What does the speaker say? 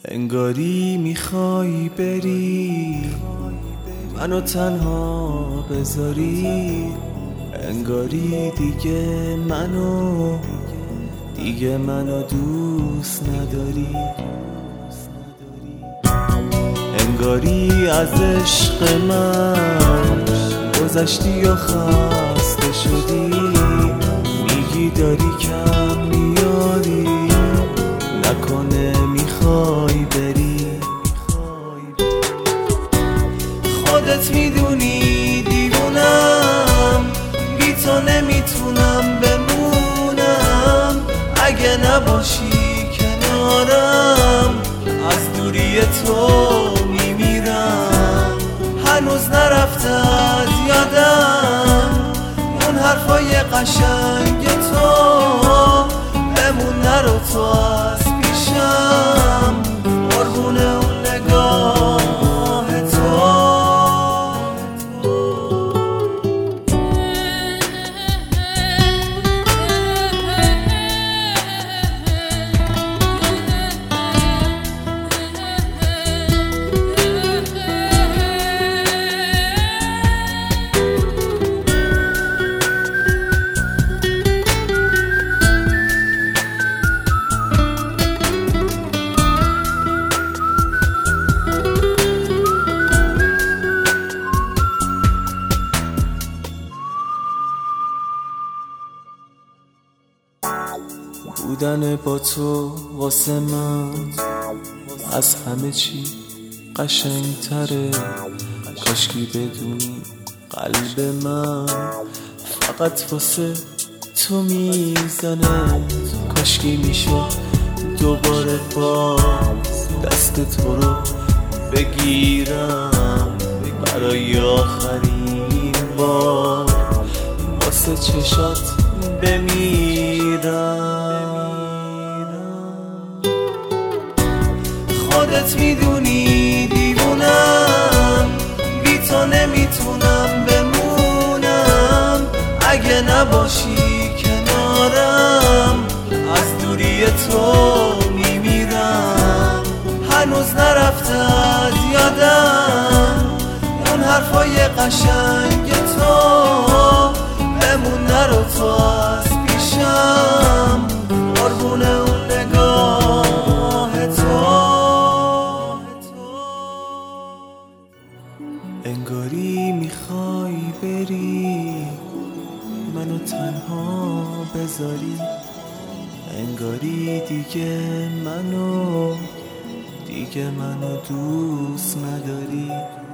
انگاری میخوای بری منو تنها بذاری، انگاری دیگه منو دوست نداری، انگاری از عشق من گذشتی و خسته شدی، میگی داری کم میاری، نکنه میخوای بری. خودت میدونی دیوونم، بی تو نمیتونم بمونم، اگه نباشی کنارم از دوری تو میمیرم. هنوز نرفته از یادم اون حرفای قشنگ تو، بمون نرو تو از پیشم، قربون اون نگاه تو. بودن با تو واسه من از همه چی قشنگ تره، کاشکی بدونی قلب من فقط واسه تو میزنه، کاشکی میشد دوباره باز دست تو رو بگیرم برای آخرین بار، واسه چشات بمیرم. خودت میدونی دیوونم، بی تو نمیتونم بمونم، اگه نباشی کنارم از دوری تو میمیرم. هنوز نرفته از یادم اون حرفای قشنگ تو، بمون نرو تو از پیشم، قربون اون نگاه تو. انگاری میخوای بری منو تنها بذاری، انگاری دیگه منو دوست نداری.